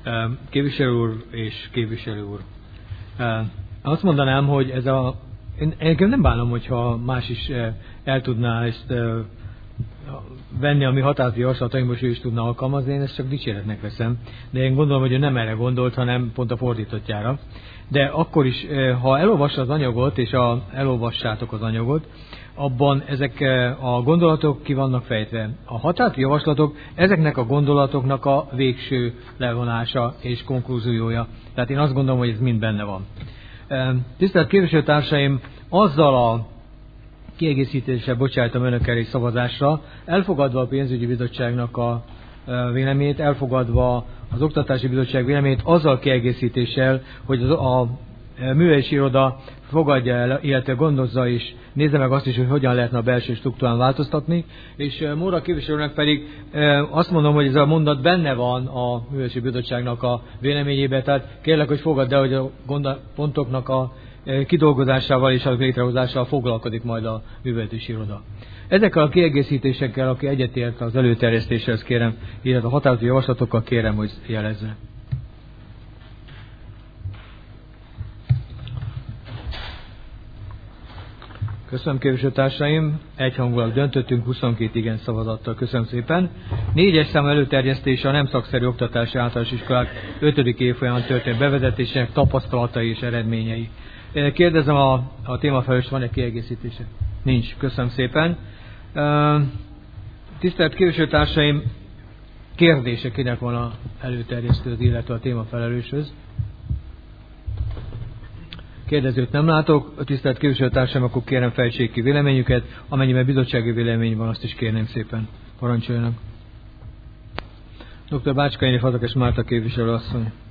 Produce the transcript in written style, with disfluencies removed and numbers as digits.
Képviselő úr és képviselő úr. Azt mondanám, hogy én nem bánom, hogyha más is el tudná ezt venni a mi határozati javaslatainkból, és ő is tudna alkalmazni, én ezt csak dicséretnek veszem. De én gondolom, hogy ő nem erre gondolt, hanem pont a fordítottjára. De akkor is, ha elolvassa az anyagot, és elolvassátok az anyagot, abban ezek a gondolatok ki vannak fejtve. A határozati javaslatok ezeknek a gondolatoknak a végső levonása és konklúziója. Tehát én azt gondolom, hogy ez mind benne van. Tisztelt képviselőtársaim, azzal a kiegészítéssel bocsájtom önök elé szavazásra, elfogadva a pénzügyi bizottságnak a véleményét, elfogadva az oktatási bizottság véleményét, azzal kiegészítéssel, hogy a művelési iroda fogadja el, illetve gondozza és nézze meg azt is, hogy hogyan lehetne a belső struktúrán változtatni, és Móra képviselőnek pedig azt mondom, hogy ez a mondat benne van a művelési bizottságnak a véleményében, tehát kérlek, hogy fogadd el, hogy a pontoknak a kidolgozásával és a létrehozásával foglalkozik majd a művelési iroda. Ezekkel a kiegészítésekkel, aki egyetért az előterjesztéshez kérem, illetve a határozati javaslatokkal kérem, hogy jelezze. Köszönöm, képviselőtársaim, egyhangulag döntöttünk 22 igen szavazattal. Köszönöm szépen. 4-es számú előterjesztése a nem szakszerű oktatási általános iskolák 5. évfolyamán történő bevezetésének tapasztalatai és eredményei. Kérdezem a témafelelőst, van-e kiegészítése? Nincs. Köszönöm szépen. Tisztelt képviselőtársaim, kérdése kinek van az előterjesztőhöz, illetve a témafelelőshöz? Kérdezőt nem látok. A tisztelt képviselőtársaim, akkor kérem fejtsék ki véleményüket. Amennyiben bizottsági vélemény van, azt is kérném szépen. Parancsoljanak. Dr. Bácskai Fazekas Márta képviselő asszony.